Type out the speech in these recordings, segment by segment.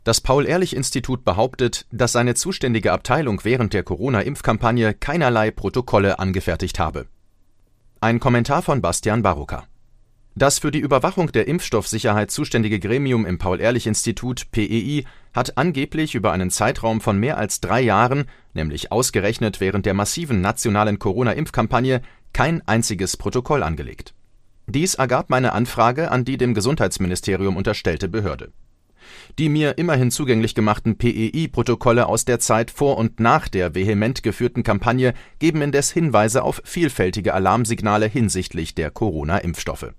Das Paul-Ehrlich-Institut behauptet, dass seine zuständige Abteilung während der Corona-Impfkampagne keinerlei Protokolle angefertigt habe. Ein Kommentar von Bastian Barucker. Das für die Überwachung der Impfstoffsicherheit zuständige Gremium im Paul-Ehrlich-Institut (PEI) hat angeblich über einen Zeitraum von mehr als 3 Jahren, nämlich ausgerechnet während der massiven nationalen Corona-Impfkampagne, kein einziges Protokoll angelegt. Dies ergab meine Anfrage an die dem Gesundheitsministerium unterstellte Behörde. Die mir immerhin zugänglich gemachten PEI-Protokolle aus der Zeit vor und nach der vehement geführten Kampagne geben indes Hinweise auf vielfältige Alarmsignale hinsichtlich der Corona-Impfstoffe.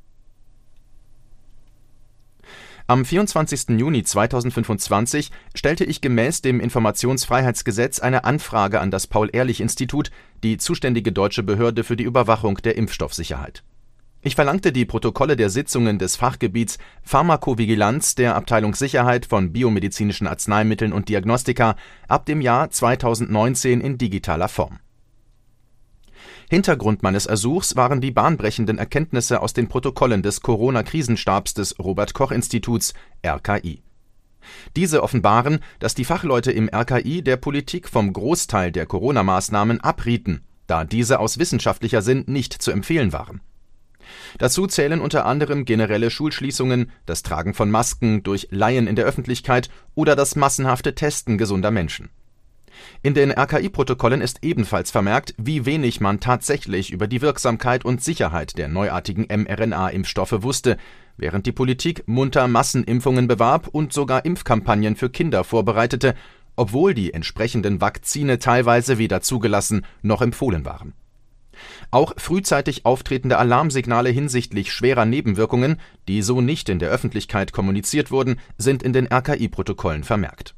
Am 24. Juni 2025 stellte ich gemäß dem Informationsfreiheitsgesetz eine Anfrage an das Paul-Ehrlich-Institut, die zuständige deutsche Behörde für die Überwachung der Impfstoffsicherheit. Ich verlangte die Protokolle der Sitzungen des Fachgebiets Pharmakovigilanz der Abteilung Sicherheit von biomedizinischen Arzneimitteln und Diagnostika ab dem Jahr 2019 in digitaler Form. Hintergrund meines Ersuchs waren die bahnbrechenden Erkenntnisse aus den Protokollen des Corona-Krisenstabs des Robert-Koch-Instituts (RKI). Diese offenbaren, dass die Fachleute im RKI der Politik vom Großteil der Corona-Maßnahmen abrieten, da diese aus wissenschaftlicher Sicht nicht zu empfehlen waren. Dazu zählen unter anderem generelle Schulschließungen, das Tragen von Masken durch Laien in der Öffentlichkeit oder das massenhafte Testen gesunder Menschen. In den RKI-Protokollen ist ebenfalls vermerkt, wie wenig man tatsächlich über die Wirksamkeit und Sicherheit der neuartigen mRNA-Impfstoffe wusste, während die Politik munter Massenimpfungen bewarb und sogar Impfkampagnen für Kinder vorbereitete, obwohl die entsprechenden Vakzine teilweise weder zugelassen noch empfohlen waren. Auch frühzeitig auftretende Alarmsignale hinsichtlich schwerer Nebenwirkungen, die so nicht in der Öffentlichkeit kommuniziert wurden, sind in den RKI-Protokollen vermerkt.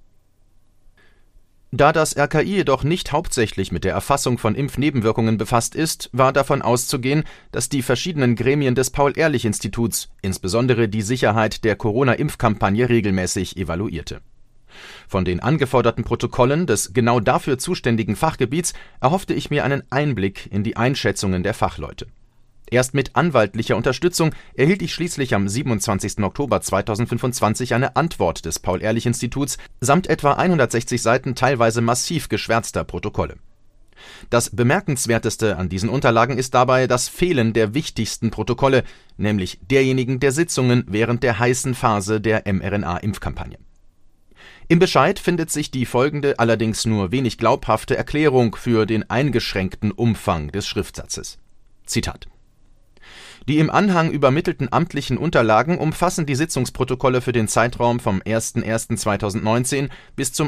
Da das RKI jedoch nicht hauptsächlich mit der Erfassung von Impfnebenwirkungen befasst ist, war davon auszugehen, dass die verschiedenen Gremien des Paul-Ehrlich-Instituts, insbesondere die Sicherheit der Corona-Impfkampagne, regelmäßig evaluierte. Von den angeforderten Protokollen des genau dafür zuständigen Fachgebiets erhoffte ich mir einen Einblick in die Einschätzungen der Fachleute. Erst mit anwaltlicher Unterstützung erhielt ich schließlich am 27. Oktober 2025 eine Antwort des Paul-Ehrlich-Instituts samt etwa 160 Seiten teilweise massiv geschwärzter Protokolle. Das Bemerkenswerteste an diesen Unterlagen ist dabei das Fehlen der wichtigsten Protokolle, nämlich derjenigen der Sitzungen während der heißen Phase der mRNA-Impfkampagne. Im Bescheid findet sich die folgende, allerdings nur wenig glaubhafte Erklärung für den eingeschränkten Umfang des Schriftsatzes. Zitat: Die im Anhang übermittelten amtlichen Unterlagen umfassen die Sitzungsprotokolle für den Zeitraum vom 01.01.2019 bis zum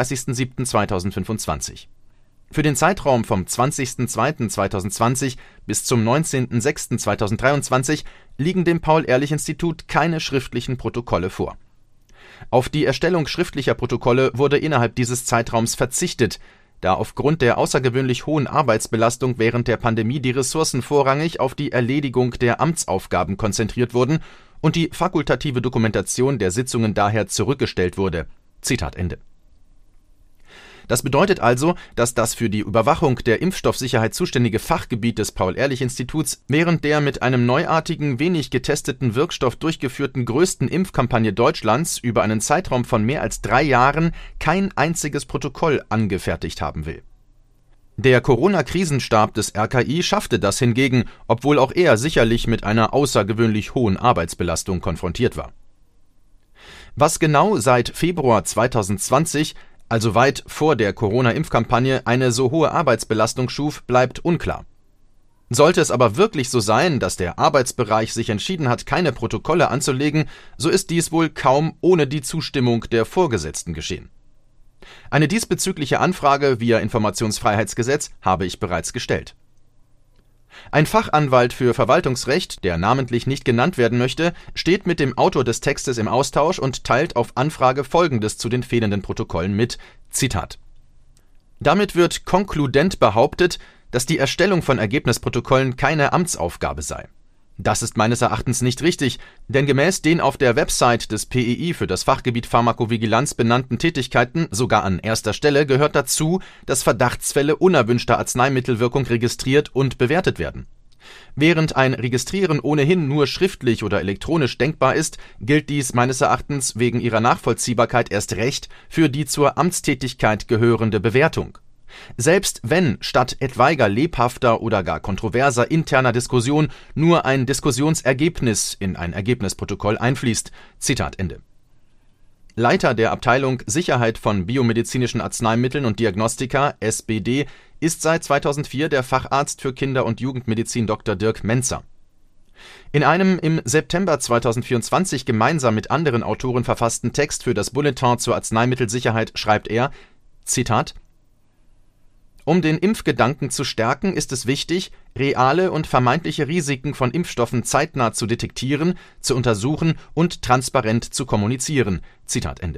31.07.2025. Für den Zeitraum vom 20.02.2020 bis zum 19.06.2023 liegen dem Paul-Ehrlich-Institut keine schriftlichen Protokolle vor. Auf die Erstellung schriftlicher Protokolle wurde innerhalb dieses Zeitraums verzichtet, da aufgrund der außergewöhnlich hohen Arbeitsbelastung während der Pandemie die Ressourcen vorrangig auf die Erledigung der Amtsaufgaben konzentriert wurden und die fakultative Dokumentation der Sitzungen daher zurückgestellt wurde. Zitat Ende. Das bedeutet also, dass das für die Überwachung der Impfstoffsicherheit zuständige Fachgebiet des Paul-Ehrlich-Instituts während der mit einem neuartigen, wenig getesteten Wirkstoff durchgeführten größten Impfkampagne Deutschlands über einen Zeitraum von mehr als 3 Jahren kein einziges Protokoll angefertigt haben will. Der Corona-Krisenstab des RKI schaffte das hingegen, obwohl auch er sicherlich mit einer außergewöhnlich hohen Arbeitsbelastung konfrontiert war. Was genau seit Februar 2020, also weit vor der Corona-Impfkampagne, eine so hohe Arbeitsbelastung schuf, bleibt unklar. Sollte es aber wirklich so sein, dass der Arbeitsbereich sich entschieden hat, keine Protokolle anzulegen, so ist dies wohl kaum ohne die Zustimmung der Vorgesetzten geschehen. Eine diesbezügliche Anfrage via Informationsfreiheitsgesetz habe ich bereits gestellt. Ein Fachanwalt für Verwaltungsrecht, der namentlich nicht genannt werden möchte, steht mit dem Autor des Textes im Austausch und teilt auf Anfrage Folgendes zu den fehlenden Protokollen mit, Zitat: Damit wird konkludent behauptet, dass die Erstellung von Ergebnisprotokollen keine Amtsaufgabe sei. Das ist meines Erachtens nicht richtig, denn gemäß den auf der Website des PEI für das Fachgebiet Pharmakovigilanz benannten Tätigkeiten sogar an erster Stelle gehört dazu, dass Verdachtsfälle unerwünschter Arzneimittelwirkung registriert und bewertet werden. Während ein Registrieren ohnehin nur schriftlich oder elektronisch denkbar ist, gilt dies meines Erachtens wegen ihrer Nachvollziehbarkeit erst recht für die zur Amtstätigkeit gehörende Bewertung. Selbst wenn statt etwaiger lebhafter oder gar kontroverser interner Diskussion nur ein Diskussionsergebnis in ein Ergebnisprotokoll einfließt. Zitat Ende. Leiter der Abteilung Sicherheit von biomedizinischen Arzneimitteln und Diagnostika, SBD, ist seit 2004 der Facharzt für Kinder- und Jugendmedizin Dr. Dirk Menzer. In einem im September 2024 gemeinsam mit anderen Autoren verfassten Text für das Bulletin zur Arzneimittelsicherheit schreibt er, Zitat: Um den Impfgedanken zu stärken, ist es wichtig, reale und vermeintliche Risiken von Impfstoffen zeitnah zu detektieren, zu untersuchen und transparent zu kommunizieren. Zitat Ende.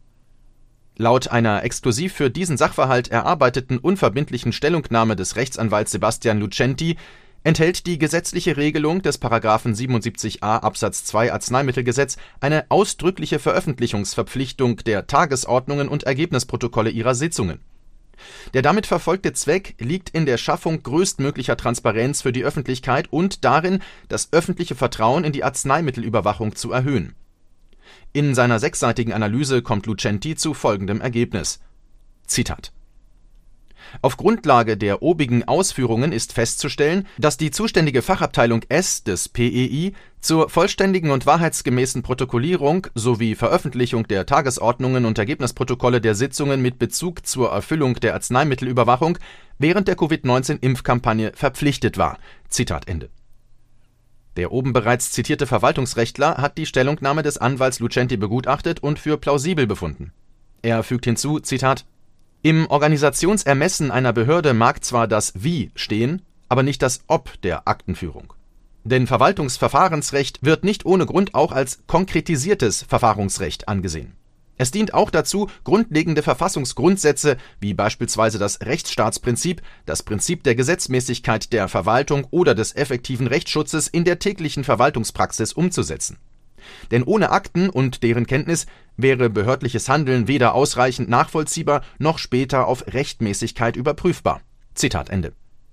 Laut einer exklusiv für diesen Sachverhalt erarbeiteten unverbindlichen Stellungnahme des Rechtsanwalts Sebastian Lucenti enthält die gesetzliche Regelung des § 77a Absatz 2 Arzneimittelgesetz eine ausdrückliche Veröffentlichungsverpflichtung der Tagesordnungen und Ergebnisprotokolle ihrer Sitzungen. Der damit verfolgte Zweck liegt in der Schaffung größtmöglicher Transparenz für die Öffentlichkeit und darin, das öffentliche Vertrauen in die Arzneimittelüberwachung zu erhöhen. In seiner 6-seitigen Analyse kommt Lucenti zu folgendem Ergebnis. Zitat: Auf Grundlage der obigen Ausführungen ist festzustellen, dass die zuständige Fachabteilung S des PEI zur vollständigen und wahrheitsgemäßen Protokollierung sowie Veröffentlichung der Tagesordnungen und Ergebnisprotokolle der Sitzungen mit Bezug zur Erfüllung der Arzneimittelüberwachung während der Covid-19-Impfkampagne verpflichtet war. Zitat Ende. Der oben bereits zitierte Verwaltungsrechtler hat die Stellungnahme des Anwalts Lucenti begutachtet und für plausibel befunden. Er fügt hinzu, Zitat: Im Organisationsermessen einer Behörde mag zwar das Wie stehen, aber nicht das Ob der Aktenführung. Denn Verwaltungsverfahrensrecht wird nicht ohne Grund auch als konkretisiertes Verfahrensrecht angesehen. Es dient auch dazu, grundlegende Verfassungsgrundsätze wie beispielsweise das Rechtsstaatsprinzip, das Prinzip der Gesetzmäßigkeit der Verwaltung oder des effektiven Rechtsschutzes in der täglichen Verwaltungspraxis umzusetzen. Denn ohne Akten und deren Kenntnis wäre behördliches Handeln weder ausreichend nachvollziehbar noch später auf Rechtmäßigkeit überprüfbar. Zitat Ende.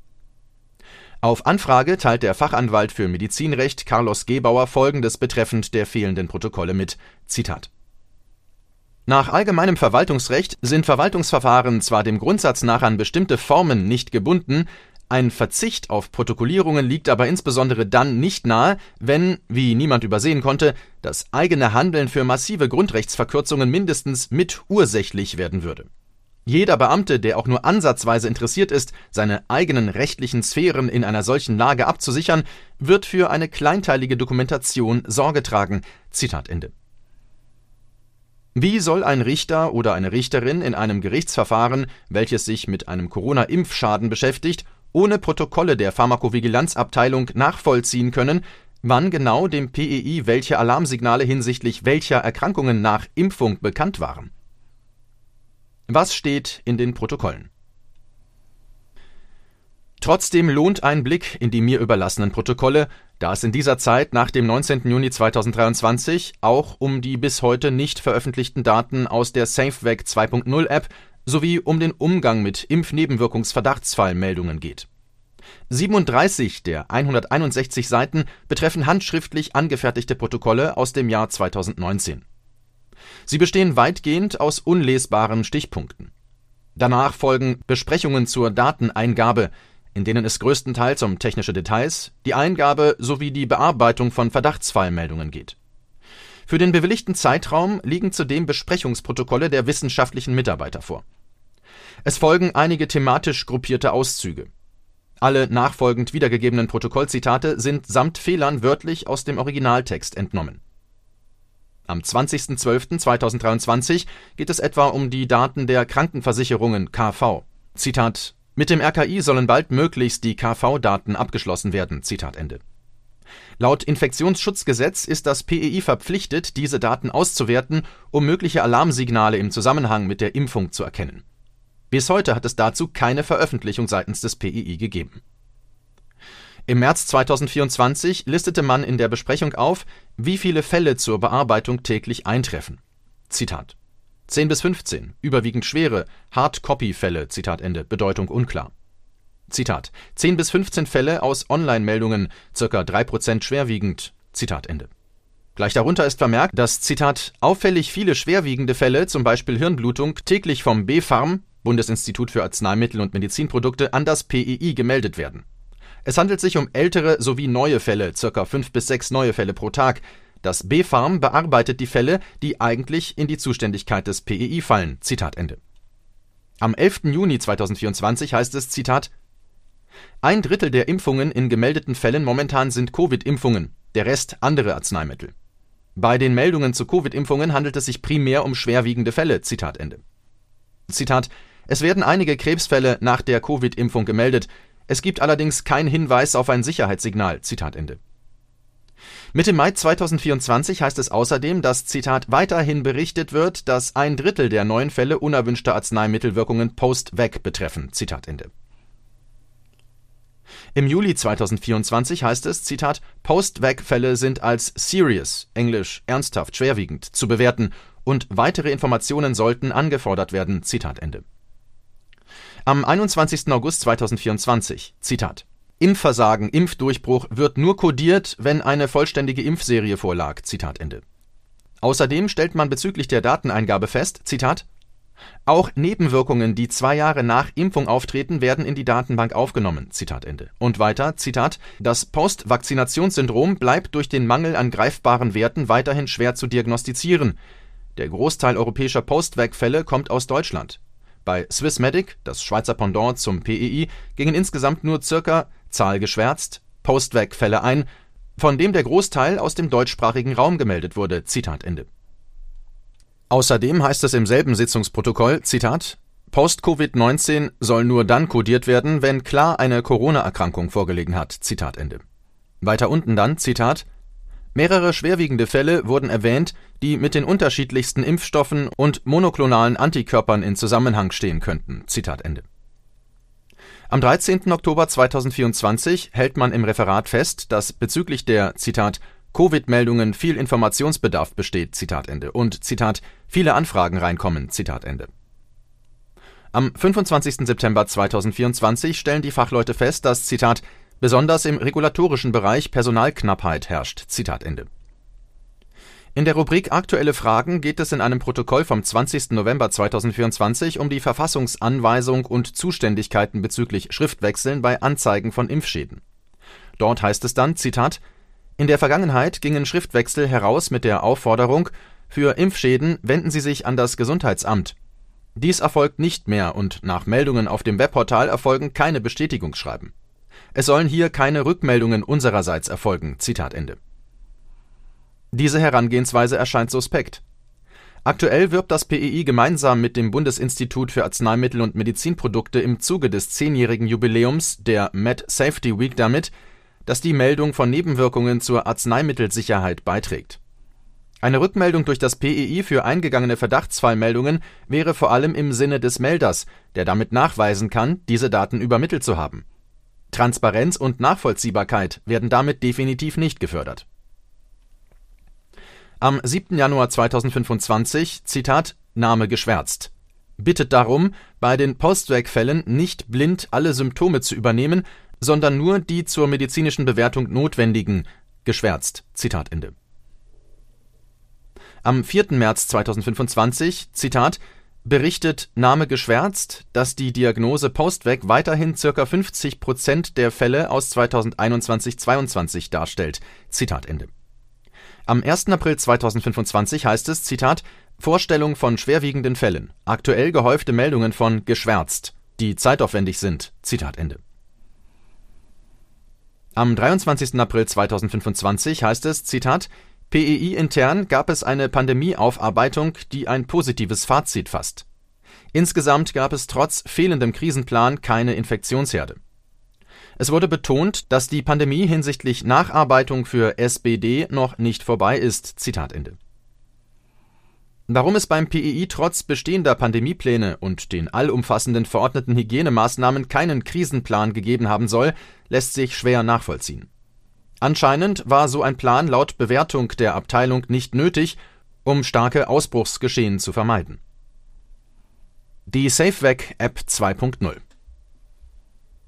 Auf Anfrage teilt der Fachanwalt für Medizinrecht Carlos Gebauer Folgendes betreffend der fehlenden Protokolle mit. Zitat: Nach allgemeinem Verwaltungsrecht sind Verwaltungsverfahren zwar dem Grundsatz nach an bestimmte Formen nicht gebunden, ein Verzicht auf Protokollierungen liegt aber insbesondere dann nicht nahe, wenn, wie niemand übersehen konnte, das eigene Handeln für massive Grundrechtsverkürzungen mindestens mit ursächlich werden würde. Jeder Beamte, der auch nur ansatzweise interessiert ist, seine eigenen rechtlichen Sphären in einer solchen Lage abzusichern, wird für eine kleinteilige Dokumentation Sorge tragen. Zitat Ende. Wie soll ein Richter oder eine Richterin in einem Gerichtsverfahren, welches sich mit einem Corona-Impfschaden beschäftigt, ohne Protokolle der Pharmakovigilanzabteilung nachvollziehen können, wann genau dem PEI welche Alarmsignale hinsichtlich welcher Erkrankungen nach Impfung bekannt waren? Was steht in den Protokollen? Trotzdem lohnt ein Blick in die mir überlassenen Protokolle, da es in dieser Zeit nach dem 19. Juni 2023 auch um die bis heute nicht veröffentlichten Daten aus der SafeVac 2.0 App sowie um den Umgang mit Impfnebenwirkungsverdachtsfallmeldungen geht. 37 der 161 Seiten betreffen handschriftlich angefertigte Protokolle aus dem Jahr 2019. Sie bestehen weitgehend aus unlesbaren Stichpunkten. Danach folgen Besprechungen zur Dateneingabe, in denen es größtenteils um technische Details, die Eingabe sowie die Bearbeitung von Verdachtsfallmeldungen geht. Für den bewilligten Zeitraum liegen zudem Besprechungsprotokolle der wissenschaftlichen Mitarbeiter vor. Es folgen einige thematisch gruppierte Auszüge. Alle nachfolgend wiedergegebenen Protokollzitate sind samt Fehlern wörtlich aus dem Originaltext entnommen. Am 20.12.2023 geht es etwa um die Daten der Krankenversicherungen KV. Zitat: Mit dem RKI sollen bald möglichst die KV-Daten abgeschlossen werden. Zitat Ende. Laut Infektionsschutzgesetz ist das PEI verpflichtet, diese Daten auszuwerten, um mögliche Alarmsignale im Zusammenhang mit der Impfung zu erkennen. Bis heute hat es dazu keine Veröffentlichung seitens des PEI gegeben. Im März 2024 listete man in der Besprechung auf, wie viele Fälle zur Bearbeitung täglich eintreffen. Zitat: 10 bis 15, überwiegend schwere, Hard-Copy-Fälle, Zitat Ende, Bedeutung unklar. Zitat: 10 bis 15 Fälle aus Online-Meldungen, ca. 3% schwerwiegend. Zitat Ende. Gleich darunter ist vermerkt, dass, Zitat, auffällig viele schwerwiegende Fälle, zum Beispiel Hirnblutung, täglich vom BfArM, Bundesinstitut für Arzneimittel und Medizinprodukte, an das PEI gemeldet werden. Es handelt sich um ältere sowie neue Fälle, ca. 5 bis 6 neue Fälle pro Tag. Das BfArM bearbeitet die Fälle, die eigentlich in die Zuständigkeit des PEI fallen. Zitat Ende. Am 11. Juni 2024 heißt es, Zitat: 1/3 der Impfungen in gemeldeten Fällen momentan sind Covid-Impfungen, der Rest andere Arzneimittel. Bei den Meldungen zu Covid-Impfungen handelt es sich primär um schwerwiegende Fälle. Zitat Ende. Zitat: Es werden einige Krebsfälle nach der Covid-Impfung gemeldet. Es gibt allerdings keinen Hinweis auf ein Sicherheitssignal. Zitat Ende. Mitte Mai 2024 heißt es außerdem, dass, Zitat, weiterhin berichtet wird, dass 1/3 der neuen Fälle unerwünschte Arzneimittelwirkungen post-Vac betreffen. Zitat Ende. Im Juli 2024 heißt es, Zitat, Post-Vac-Fälle sind als serious, englisch ernsthaft, schwerwiegend, zu bewerten und weitere Informationen sollten angefordert werden. Zitat Ende. Am 21. August 2024, Zitat, Impfversagen, Impfdurchbruch wird nur kodiert, wenn eine vollständige Impfserie vorlag. Zitat Ende. Außerdem stellt man bezüglich der Dateneingabe fest, Zitat, auch Nebenwirkungen, die 2 Jahre nach Impfung auftreten, werden in die Datenbank aufgenommen. Zitat Ende. Und weiter, Zitat, das Post-Vakzinationssyndrom bleibt durch den Mangel an greifbaren Werten weiterhin schwer zu diagnostizieren. Der Großteil europäischer Post-Vac-Fälle kommt aus Deutschland. Bei Swissmedic, das Schweizer Pendant zum PEI, gingen insgesamt nur circa, Zahl geschwärzt, Post-Vac-Fälle ein, von dem der Großteil aus dem deutschsprachigen Raum gemeldet wurde. Zitat Ende. Außerdem heißt es im selben Sitzungsprotokoll, Zitat, Post-Covid-19 soll nur dann kodiert werden, wenn klar eine Corona-Erkrankung vorgelegen hat. Zitat Ende. Weiter unten dann, Zitat, mehrere schwerwiegende Fälle wurden erwähnt, die mit den unterschiedlichsten Impfstoffen und monoklonalen Antikörpern in Zusammenhang stehen könnten. Zitat Ende. Am 13. Oktober 2024 hält man im Referat fest, dass bezüglich der, Zitat, Covid-Meldungen viel Informationsbedarf besteht, Zitat Ende, und, Zitat, viele Anfragen reinkommen, Zitat Ende. Am 25. September 2024 stellen die Fachleute fest, dass, Zitat, besonders im regulatorischen Bereich Personalknappheit herrscht, Zitat Ende. In der Rubrik Aktuelle Fragen geht es in einem Protokoll vom 20. November 2024 um die Verfassungsanweisung und Zuständigkeiten bezüglich Schriftwechseln bei Anzeigen von Impfschäden. Dort heißt es dann, Zitat, in der Vergangenheit gingen Schriftwechsel heraus mit der Aufforderung, für Impfschäden wenden Sie sich an das Gesundheitsamt. Dies erfolgt nicht mehr und nach Meldungen auf dem Webportal erfolgen keine Bestätigungsschreiben. Es sollen hier keine Rückmeldungen unsererseits erfolgen. Zitat Ende. Diese Herangehensweise erscheint suspekt. Aktuell wirbt das PEI gemeinsam mit dem Bundesinstitut für Arzneimittel und Medizinprodukte im Zuge des 10-jährigen Jubiläums der MedSafety Week damit, dass die Meldung von Nebenwirkungen zur Arzneimittelsicherheit beiträgt. Eine Rückmeldung durch das PEI für eingegangene Verdachtsfallmeldungen wäre vor allem im Sinne des Melders, der damit nachweisen kann, diese Daten übermittelt zu haben. Transparenz und Nachvollziehbarkeit werden damit definitiv nicht gefördert. Am 7. Januar 2025, Zitat, Name geschwärzt. Bittet darum, bei den Post-Vac-Fällen nicht blind alle Symptome zu übernehmen, sondern nur die zur medizinischen Bewertung notwendigen, geschwärzt. Zitat Ende. Am 4. März 2025, Zitat, berichtet Name geschwärzt, dass die Diagnose Post-Vac weiterhin ca. 50% der Fälle aus 2021-22 darstellt. Zitat Ende. Am 1. April 2025 heißt es, Zitat, Vorstellung von schwerwiegenden Fällen, aktuell gehäufte Meldungen von geschwärzt, die zeitaufwendig sind. Zitat Ende. Am 23. April 2025 heißt es, Zitat, PEI intern gab es eine Pandemieaufarbeitung, die ein positives Fazit fasst. Insgesamt gab es trotz fehlendem Krisenplan keine Infektionsherde. Es wurde betont, dass die Pandemie hinsichtlich Nacharbeitung für SBD noch nicht vorbei ist. Zitat Ende. Warum es beim PEI trotz bestehender Pandemiepläne und den allumfassenden verordneten Hygienemaßnahmen keinen Krisenplan gegeben haben soll, lässt sich schwer nachvollziehen. Anscheinend war so ein Plan laut Bewertung der Abteilung nicht nötig, um starke Ausbruchsgeschehen zu vermeiden. Die SafeVac App 2.0.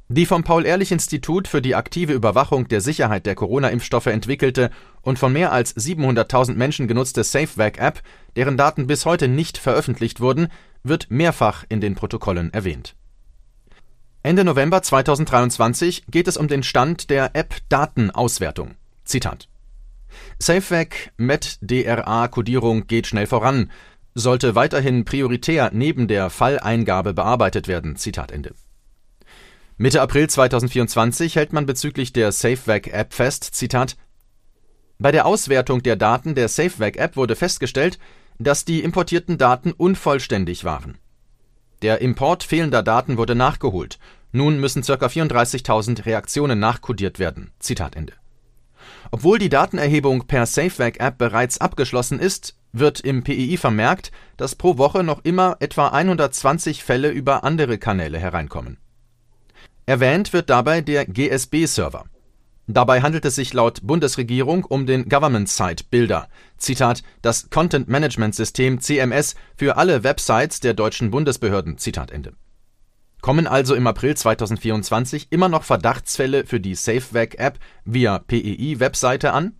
Die vom Paul-Ehrlich-Institut für die aktive Überwachung der Sicherheit der Corona-Impfstoffe entwickelte und von mehr als 700.000 Menschen genutzte SafeVac-App, deren Daten bis heute nicht veröffentlicht wurden, wird mehrfach in den Protokollen erwähnt. Ende November 2023 geht es um den Stand der App-Datenauswertung. Zitat: SafeVac mit DRA-Kodierung geht schnell voran, sollte weiterhin prioritär neben der Falleingabe bearbeitet werden. Zitat Ende. Mitte April 2024 hält man bezüglich der SafeVac-App fest, Zitat: Bei der Auswertung der Daten der SafeVac-App wurde festgestellt, dass die importierten Daten unvollständig waren. Der Import fehlender Daten wurde nachgeholt. Nun müssen ca. 34.000 Reaktionen nachkodiert werden. Zitat Ende. Obwohl die Datenerhebung per SafeVac-App bereits abgeschlossen ist, wird im PEI vermerkt, dass pro Woche noch immer etwa 120 Fälle über andere Kanäle hereinkommen. Erwähnt wird dabei der GSB-Server. Dabei handelt es sich laut Bundesregierung um den Government Site Builder, Zitat, das Content-Management-System CMS für alle Websites der deutschen Bundesbehörden, Zitat Ende. Kommen also im April 2024 immer noch Verdachtsfälle für die SafeVac-App via PEI-Webseite an?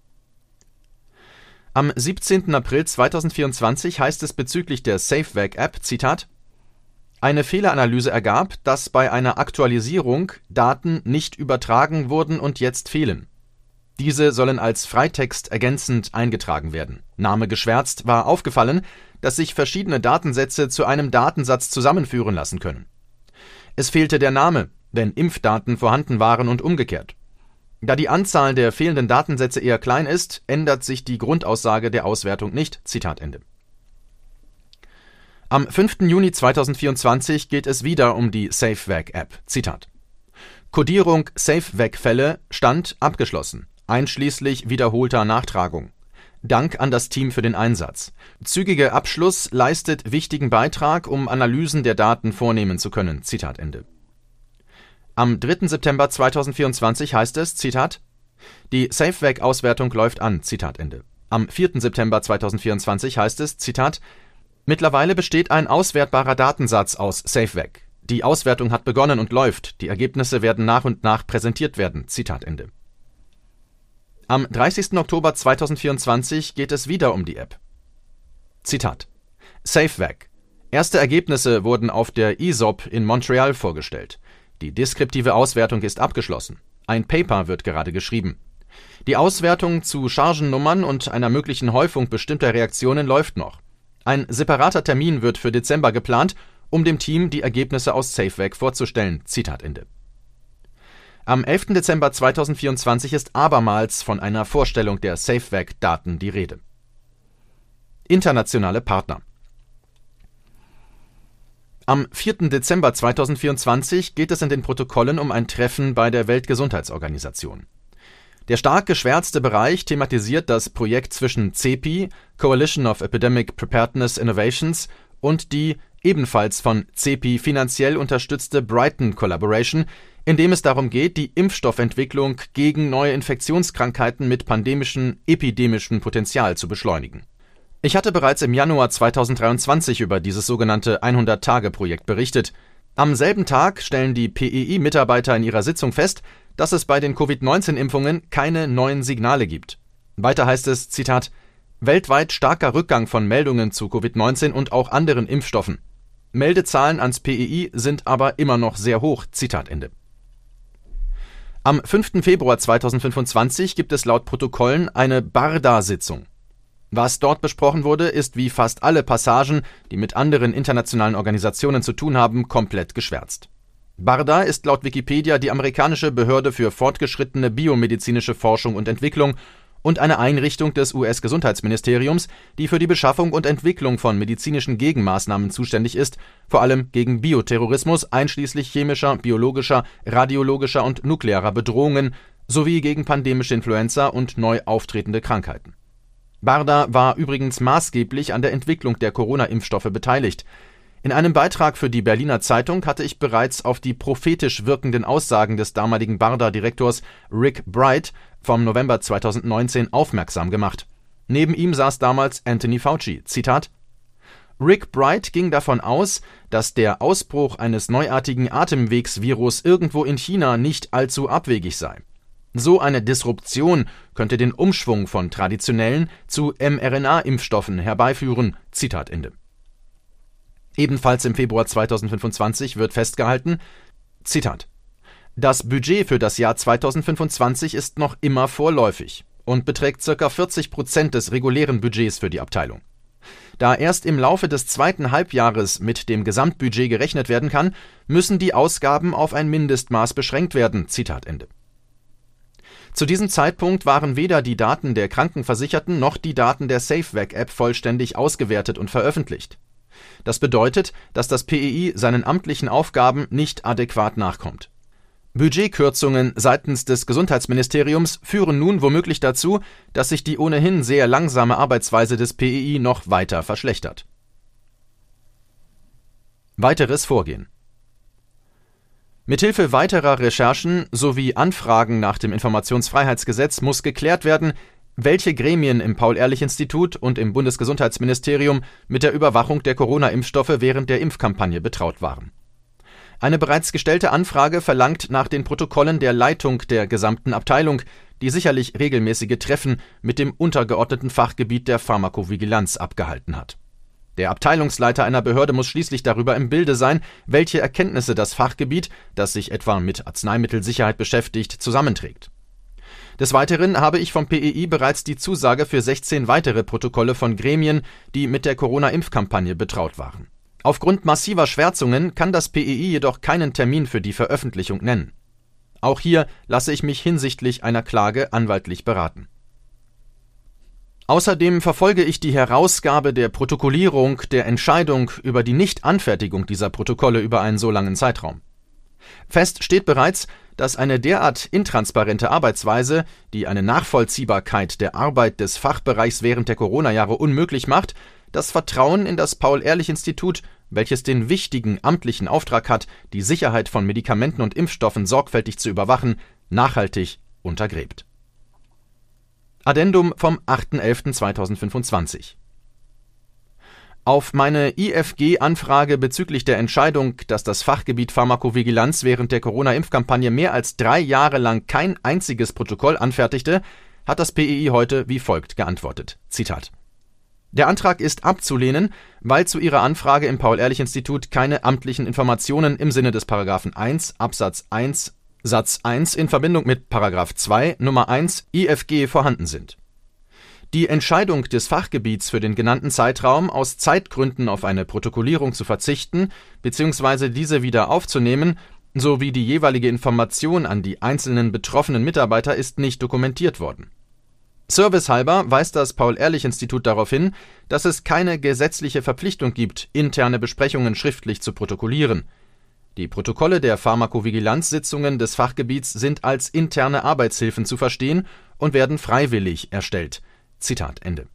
Am 17. April 2024 heißt es bezüglich der SafeVac-App, Zitat: Eine Fehleranalyse ergab, dass bei einer Aktualisierung Daten nicht übertragen wurden und jetzt fehlen. Diese sollen als Freitext ergänzend eingetragen werden. Name geschwärzt war aufgefallen, dass sich verschiedene Datensätze zu einem Datensatz zusammenführen lassen können. Es fehlte der Name, wenn Impfdaten vorhanden waren und umgekehrt. Da die Anzahl der fehlenden Datensätze eher klein ist, ändert sich die Grundaussage der Auswertung nicht. Zitat Ende. Am 5. Juni 2024 geht es wieder um die SafeVac-App. Zitat: Kodierung SafeVac-Fälle Stand abgeschlossen, einschließlich wiederholter Nachtragung. Dank an das Team für den Einsatz. Zügiger Abschluss leistet wichtigen Beitrag, um Analysen der Daten vornehmen zu können. Zitat Ende. Am 3. September 2024 heißt es, Zitat: Die SafeVac-Auswertung läuft an. Zitat Ende. Am 4. September 2024 heißt es, Zitat: Mittlerweile besteht ein auswertbarer Datensatz aus SafeVac. Die Auswertung hat begonnen und läuft. Die Ergebnisse werden nach und nach präsentiert werden. Zitat Ende. Am 30. Oktober 2024 geht es wieder um die App. Zitat: SafeVac. Erste Ergebnisse wurden auf der ISOP in Montreal vorgestellt. Die deskriptive Auswertung ist abgeschlossen. Ein Paper wird gerade geschrieben. Die Auswertung zu Chargennummern und einer möglichen Häufung bestimmter Reaktionen läuft noch. Ein separater Termin wird für Dezember geplant, um dem Team die Ergebnisse aus SafeVac vorzustellen. Zitat Ende. Am 11. Dezember 2024 ist abermals von einer Vorstellung der SafeVac-Daten die Rede. Internationale Partner. Am 4. Dezember 2024 geht es in den Protokollen um ein Treffen bei der Weltgesundheitsorganisation. Der stark geschwärzte Bereich thematisiert das Projekt zwischen CEPI, Coalition of Epidemic Preparedness Innovations, und die ebenfalls von CEPI finanziell unterstützte Brighton Collaboration, in dem es darum geht, die Impfstoffentwicklung gegen neue Infektionskrankheiten mit epidemischem Potenzial zu beschleunigen. Ich hatte bereits im Januar 2023 über dieses sogenannte 100-Tage-Projekt berichtet. Am selben Tag stellen die PEI-Mitarbeiter in ihrer Sitzung fest, dass es bei den Covid-19-Impfungen keine neuen Signale gibt. Weiter heißt es, Zitat: Weltweit starker Rückgang von Meldungen zu Covid-19 und auch anderen Impfstoffen. Meldezahlen ans PEI sind aber immer noch sehr hoch. Zitat Ende. Am 5. Februar 2025 gibt es laut Protokollen eine BARDA-Sitzung. Was dort besprochen wurde, ist wie fast alle Passagen, die mit anderen internationalen Organisationen zu tun haben, komplett geschwärzt. BARDA ist laut Wikipedia die amerikanische Behörde für fortgeschrittene biomedizinische Forschung und Entwicklung und eine Einrichtung des US-Gesundheitsministeriums, die für die Beschaffung und Entwicklung von medizinischen Gegenmaßnahmen zuständig ist, vor allem gegen Bioterrorismus einschließlich chemischer, biologischer, radiologischer und nuklearer Bedrohungen sowie gegen pandemische Influenza und neu auftretende Krankheiten. BARDA war übrigens maßgeblich an der Entwicklung der Corona-Impfstoffe beteiligt. In einem Beitrag für die Berliner Zeitung hatte ich bereits auf die prophetisch wirkenden Aussagen des damaligen BARDA-Direktors Rick Bright vom November 2019 aufmerksam gemacht. Neben ihm saß damals Anthony Fauci. Zitat: Rick Bright ging davon aus, dass der Ausbruch eines neuartigen Atemwegsvirus irgendwo in China nicht allzu abwegig sei. So eine Disruption könnte den Umschwung von traditionellen zu mRNA-Impfstoffen herbeiführen. Zitat Ende. Ebenfalls im Februar 2025 wird festgehalten, Zitat: Das Budget für das Jahr 2025 ist noch immer vorläufig und beträgt ca. 40% des regulären Budgets für die Abteilung. Da erst im Laufe des zweiten Halbjahres mit dem Gesamtbudget gerechnet werden kann, müssen die Ausgaben auf ein Mindestmaß beschränkt werden. Zitat Ende. Zu diesem Zeitpunkt waren weder die Daten der Krankenversicherten noch die Daten der SafeVac-App vollständig ausgewertet und veröffentlicht. Das bedeutet, dass das PEI seinen amtlichen Aufgaben nicht adäquat nachkommt. Budgetkürzungen seitens des Gesundheitsministeriums führen nun womöglich dazu, dass sich die ohnehin sehr langsame Arbeitsweise des PEI noch weiter verschlechtert. Weiteres Vorgehen: Mithilfe weiterer Recherchen sowie Anfragen nach dem Informationsfreiheitsgesetz muss geklärt werden, welche Gremien im Paul-Ehrlich-Institut und im Bundesgesundheitsministerium mit der Überwachung der Corona-Impfstoffe während der Impfkampagne betraut waren. Eine bereits gestellte Anfrage verlangt nach den Protokollen der Leitung der gesamten Abteilung, die sicherlich regelmäßige Treffen mit dem untergeordneten Fachgebiet der Pharmakovigilanz abgehalten hat. Der Abteilungsleiter einer Behörde muss schließlich darüber im Bilde sein, welche Erkenntnisse das Fachgebiet, das sich etwa mit Arzneimittelsicherheit beschäftigt, zusammenträgt. Des Weiteren habe ich vom PEI bereits die Zusage für 16 weitere Protokolle von Gremien, die mit der Corona-Impfkampagne betraut waren. Aufgrund massiver Schwärzungen kann das PEI jedoch keinen Termin für die Veröffentlichung nennen. Auch hier lasse ich mich hinsichtlich einer Klage anwaltlich beraten. Außerdem verfolge ich die Herausgabe der Protokollierung der Entscheidung über die Nichtanfertigung dieser Protokolle über einen so langen Zeitraum. Fest steht bereits, dass eine derart intransparente Arbeitsweise, die eine Nachvollziehbarkeit der Arbeit des Fachbereichs während der Corona-Jahre unmöglich macht, das Vertrauen in das Paul-Ehrlich-Institut, welches den wichtigen amtlichen Auftrag hat, die Sicherheit von Medikamenten und Impfstoffen sorgfältig zu überwachen, nachhaltig untergräbt. Addendum vom 8.11.2025. Auf meine IFG-Anfrage bezüglich der Entscheidung, dass das Fachgebiet Pharmakovigilanz während der Corona-Impfkampagne mehr als 3 Jahre lang kein einziges Protokoll anfertigte, hat das PEI heute wie folgt geantwortet. Zitat: Der Antrag ist abzulehnen, weil zu Ihrer Anfrage im Paul-Ehrlich-Institut keine amtlichen Informationen im Sinne des § 1 Absatz 1 Satz 1 in Verbindung mit § 2 Nummer 1 IFG vorhanden sind. Die Entscheidung des Fachgebiets für den genannten Zeitraum, aus Zeitgründen auf eine Protokollierung zu verzichten bzw. diese wieder aufzunehmen, sowie die jeweilige Information an die einzelnen betroffenen Mitarbeiter ist nicht dokumentiert worden. Servicehalber weist das Paul-Ehrlich-Institut darauf hin, dass es keine gesetzliche Verpflichtung gibt, interne Besprechungen schriftlich zu protokollieren. Die Protokolle der Pharmakovigilanz-Sitzungen des Fachgebiets sind als interne Arbeitshilfen zu verstehen und werden freiwillig erstellt. Zitat Ende.